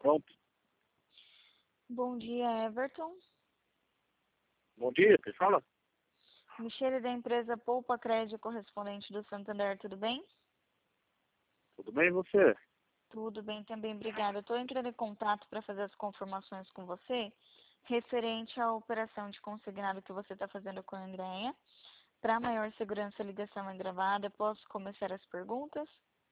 Pronto. Bom dia, Everton. Bom dia, quem fala? Michele da empresa Poupa Crédito, correspondente do Santander, tudo bem? Tudo bem e você? Tudo bem também, obrigada. Eu estou entrando em contato para fazer as confirmações com você, referente à operação de consignado que você está fazendo com a Andréia. Para maior segurança, a ligação é gravada. Posso começar as perguntas?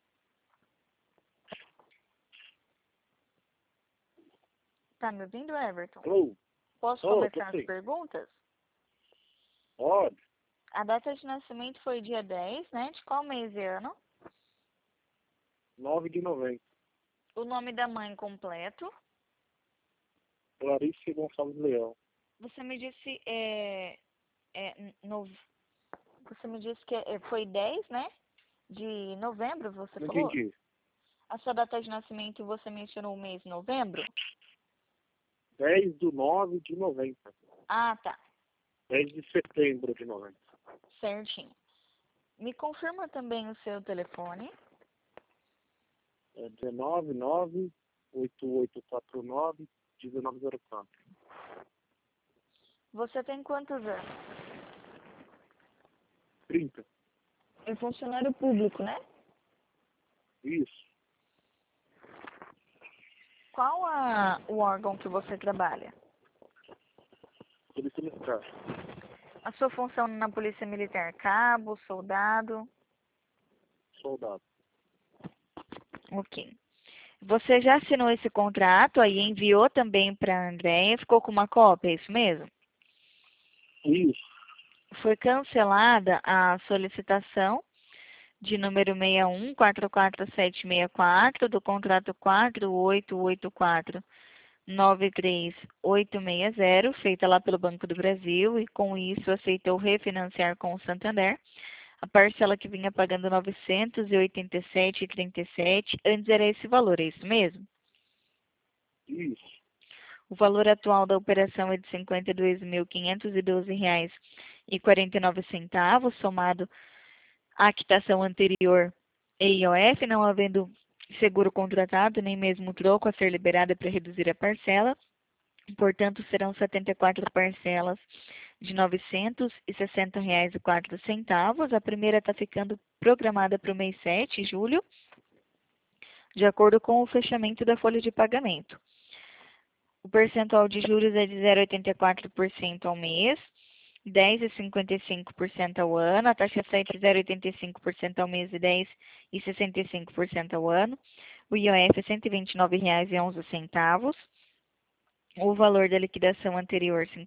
Tá me ouvindo, Everton? Alô? Posso Tô começar as sim. perguntas? Pode. A data de nascimento foi dia 10, né? De qual mês e ano? 9 de novembro. O nome da mãe completo? Clarice Gonçalves Leão. Você me disse, você me disse que foi 10, né? De novembro, você Não falou? entendi. A sua data de nascimento, você mencionou o mês de novembro? 10 de 9 de novembro. Ah, tá. 10 de setembro de novembro. Certinho. Me confirma também o seu telefone. É 199-8849-1904. Você tem quantos anos? 30. É funcionário público, né? Isso. Qual o órgão que você trabalha? Polícia Militar. A sua função na Polícia Militar? Cabo, soldado? Soldado. Ok. Você já assinou esse contrato aí, enviou também para a Andréia, ficou com uma cópia, é isso mesmo? Isso. Foi cancelada a solicitação de número 6144764 do contrato 488493860, feita lá pelo Banco do Brasil, e com isso aceitou refinanciar com o Santander. A parcela que vinha pagando 987,37, antes era esse valor, é isso mesmo? Isso. O valor atual da operação é de R$ 52.512,49, somado à quitação anterior e IOF, não havendo seguro contratado, nem mesmo troco a ser liberada para reduzir a parcela. Portanto, serão 74 parcelas de R$ 960,04. A primeira está ficando programada para o mês 7, julho, de acordo com o fechamento da folha de pagamento. O percentual de juros é de 0,84% ao mês, 10,55% ao ano. A taxa site é 0,85% ao mês e 10,65% ao ano. O IOF é R$ 129,11. O valor da liquidação anterior, R$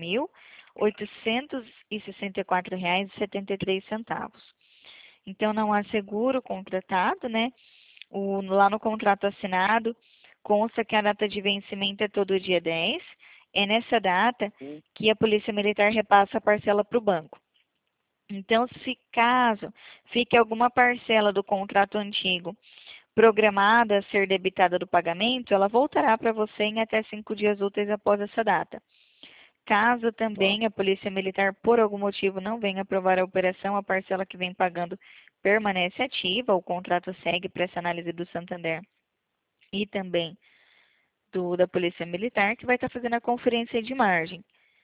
51.864,73. Então, não há seguro contratado, né? Lá no contrato assinado, consta que a data de vencimento é todo dia 10. É nessa data que a Polícia Militar repassa a parcela para o banco. Então, se caso fique alguma parcela do contrato antigo programada a ser debitada do pagamento, ela voltará para você em até 5 dias úteis após essa data. Caso também a Polícia Militar, por algum motivo, não venha aprovar a operação, a parcela que vem pagando permanece ativa, o contrato segue para essa análise do Santander e também da Polícia Militar, que vai estar fazendo a conferência de margem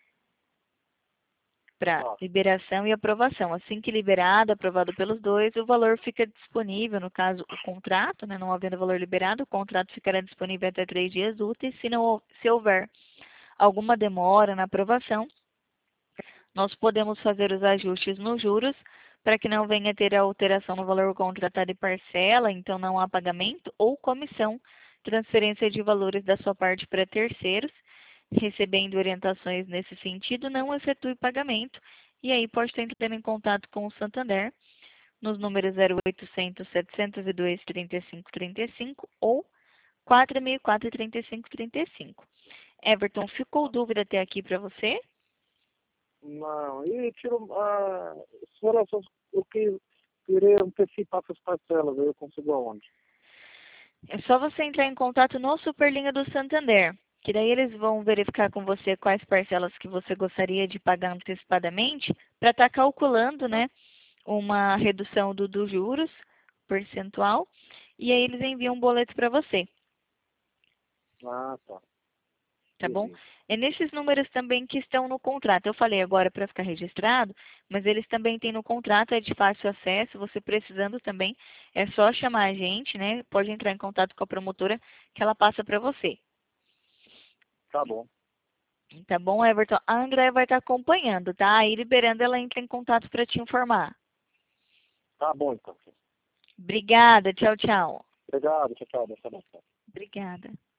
para liberação e aprovação. Assim que liberado, aprovado pelos dois, o valor fica disponível, no caso, o contrato, né, não havendo valor liberado, o contrato ficará disponível até 3 dias úteis. Se houver alguma demora na aprovação, nós podemos fazer os ajustes nos juros para que não venha a ter alteração no valor contratado e parcela, então não há pagamento ou comissão, transferência de valores da sua parte para terceiros. Recebendo orientações nesse sentido, não efetue pagamento, e aí pode estar entrando em contato com o Santander nos números 0800 702 3535 ou 464 3535. Everton, ficou dúvida até aqui para você? Não, e tiro se for eu queria antecipar essas parcelas, aí eu consigo aonde? É só você entrar em contato no Superlinha do Santander, que daí eles vão verificar com você quais parcelas que você gostaria de pagar antecipadamente, para estar calculando, né, uma redução dos juros percentual, e aí eles enviam um boleto para você. Ah, tá. Tá bom? Beleza. É nesses números também que estão no contrato. Eu falei agora para ficar registrado, mas eles também têm no contrato, é de fácil acesso. Você precisando também, é só chamar a gente, né? Pode entrar em contato com a promotora que ela passa para você. Tá bom. Tá bom, Everton? A Andréia vai estar acompanhando, tá? Aí liberando, ela entra em contato para te informar. Tá bom, então. Obrigada. Tchau, tchau. Obrigado. Tchau, tchau. Boa tarde. Obrigada.